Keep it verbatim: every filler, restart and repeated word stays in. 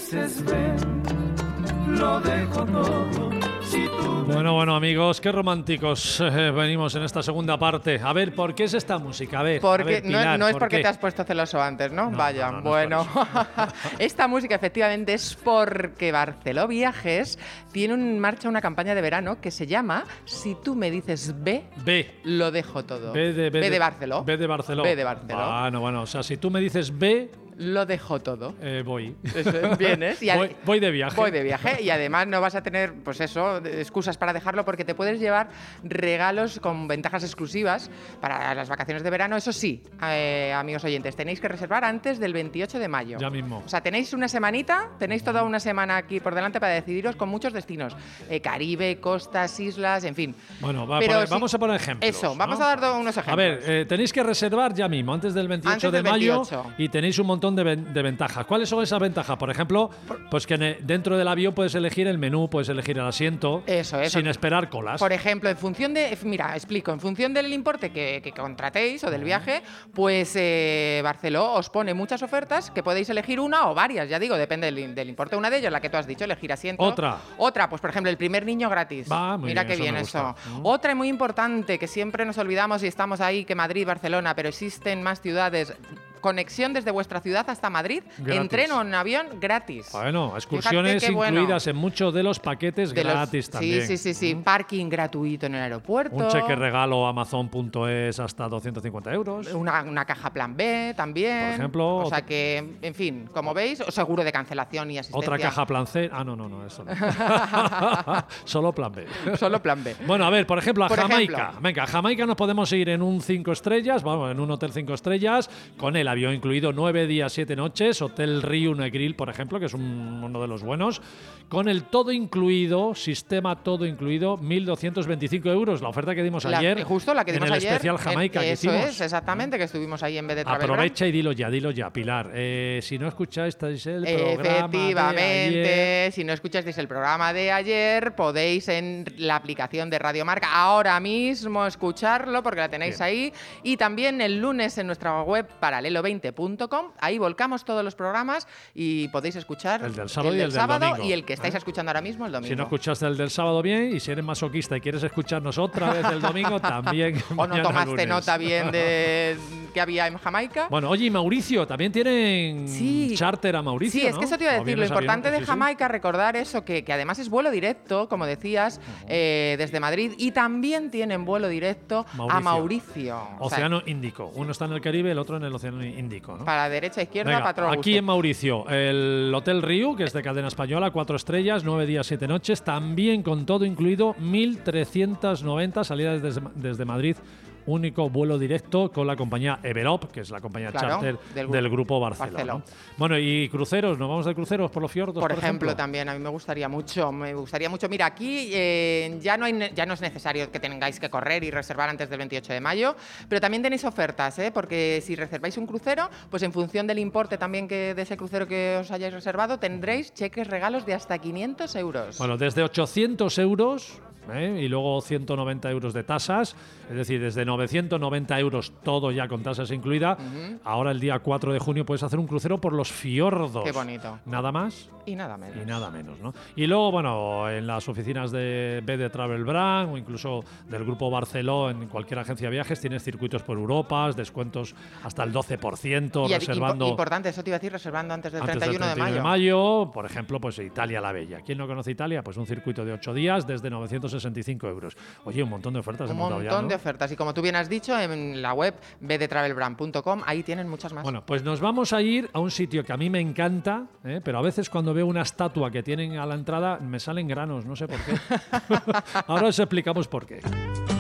dices ven, lo dejo todo. Si tú Bueno, bueno, amigos, qué románticos eh, venimos en esta segunda parte. A ver, ¿por qué es esta música? A ver, Porque, a ver, Pilar, no, no es ¿por porque qué? te has puesto celoso antes, ¿no? No, Vaya, no, no, no bueno. es por Esta música efectivamente es porque Barceló Viajes tiene en marcha una campaña de verano que se llama Si tú me dices ve, B. lo dejo todo. B de, B B de de Barceló. B de Barceló. B de Barceló. Bueno, bueno, o sea, si tú me dices B, Lo dejo todo. eh, voy. Eso, vienes y voy. Voy de viaje. Voy de viaje y además no vas a tener, pues eso, excusas para dejarlo porque te puedes llevar regalos con ventajas exclusivas para las vacaciones de verano. Eso sí, eh, amigos oyentes, tenéis que reservar antes del veintiocho de mayo. Ya mismo. O sea, tenéis una semanita, tenéis toda una semana aquí por delante para decidiros con muchos destinos. Eh, Caribe, costas, islas, en fin. Bueno, va a Pero poner- si- vamos a poner ejemplos. Eso, ¿no? vamos a dar do- unos ejemplos. A ver, eh, tenéis que reservar ya mismo, antes del veintiocho Antes de del mayo, veintiocho. y tenéis un montón de, ven- de ventajas. ¿Cuáles son esas ventajas? Por ejemplo, pues que en el- dentro del avión puedes elegir el menú, puedes elegir el asiento, Eso, eso. sin esperar colas. Por ejemplo, en función de, mira, explico, en función del importe que, que contratéis o del viaje, pues eh, Barceló os pone muchas ofertas que podéis elegir una o varias, ya digo, depende del, del importe. Una de ellas, la que tú has dicho, elegir asiento. Otra. Otra, pues por ejemplo, el primer niño gratis. Va, muy mira bien, qué eso bien me eso. gusta. Mm. Otra y muy importante, que siempre nos olvidamos y estamos ahí, que Madrid, Barcelona, pero existen más ciudades. Conexión desde vuestra ciudad hasta Madrid, Gratis. en tren o en avión, gratis. Bueno, excursiones Fíjate qué bueno. incluidas en muchos de los paquetes De los- gratis también. Sí, sí, sí, sí. Parking gratuito en el aeropuerto. Un cheque regalo amazon punto es hasta doscientos cincuenta euros. Una, una caja plan B también. Por ejemplo, O sea otro- que, en fin, como veis, o seguro de cancelación y asistencia. Otra caja plan C. Ah, no, no, no, eso no. Solo plan B. Solo plan B. Bueno, a ver, por ejemplo, a Por Jamaica. ejemplo. Venga, a Jamaica nos podemos ir en un cinco estrellas, vamos, en un hotel cinco estrellas, con el avión incluido nueve días, siete noches, Hotel Rio Negril, por ejemplo, que es un- uno de los buenos, con el todo incluido, sistema todo incluido, mil doscientos veinticinco euros, la oferta que dimos La- ayer justo la que dimos en el ayer. especial Jamaica en- que Eso hicimos. es, exactamente, que estuvimos ahí en vez de Travel Brand. Aprovecha y dilo ya, dilo ya, Pilar. Eh, si no escucháis el programa de Efectivamente, ayer, si no escuchasteis el programa de ayer, podéis en la aplicación de Radio Marca ahora mismo escucharlo porque la tenéis Bien. ahí. Y también el lunes en nuestra web paralelo veinte punto com. Ahí volcamos todos los programas y podéis escuchar El del sábado y el del sábado domingo. y el que estáis ¿Eh? escuchando ahora mismo el domingo. si no escuchaste el del sábado bien, y si eres masoquista y quieres escucharnos otra vez el domingo, también. o no mañana tomaste lunes. nota bien de que había en Jamaica. Bueno, oye, y Mauricio, también tienen Sí. charter a Mauricio, Sí, es ¿no? que eso te iba a ¿O decir. Lo vienes importante avión? de Sí, sí. Jamaica, recordar eso, que, que además es vuelo directo, como decías, eh, desde Madrid, y también tienen vuelo directo a Mauricio. O sea, Océano Índico. Uno está en el Caribe, el otro en el Océano Índico, ¿no? para derecha, izquierda, Venga, para todo aquí gusto. en Mauricio, el Hotel Rio, que es de cadena española, cuatro estrellas, nueve días, siete noches, también con todo incluido, mil trescientos noventa salidas desde, desde Madrid. Único vuelo directo con la compañía Everop, que es la compañía Claro, charter del del, gru- grupo Barceló. Barceló. ¿no? Bueno, y cruceros, ¿nos vamos de cruceros por los fiordos, Por por, ejemplo, también a mí me gustaría mucho, me gustaría mucho. Mira, aquí eh, ya no hay, ne- ya no es necesario que tengáis que correr y reservar antes del veintiocho de mayo, pero también tenéis ofertas, ¿eh? Porque si reserváis un crucero, pues en función del importe también que de ese crucero que os hayáis reservado, tendréis cheques regalos de hasta quinientos euros. Bueno, desde ochocientos euros ¿eh? y luego ciento noventa euros de tasas, es decir, desde novecientos noventa euros todo ya con tasas incluida. Ujú. Ahora el día cuatro de junio puedes hacer un crucero por los fiordos. Qué bonito. Nada más Y nada menos. y nada menos, ¿no? Y luego, bueno, en las oficinas de B de Travel Brand o incluso del Grupo Barceló, en cualquier agencia de viajes, tienes circuitos por Europa, descuentos hasta el doce por ciento, Y ad- reservando impo- importante, eso te iba a decir, reservando antes del antes treinta y uno del de mayo. de mayo. Por ejemplo, pues Italia la Bella. ¿Quién no conoce Italia? Pues un circuito de ocho días desde novecientos sesenta y cinco euros. Oye, un montón de ofertas Un hemos dado montón ya, ¿no? de ofertas. Y como tú bien has dicho, en la web b de travel brand punto com, ahí tienen muchas más. Bueno, pues nos vamos a ir a un sitio que a mí me encanta, ¿eh? Pero a veces cuando veo una estatua que tienen a la entrada me salen granos, no sé por qué. Ahora os explicamos por qué.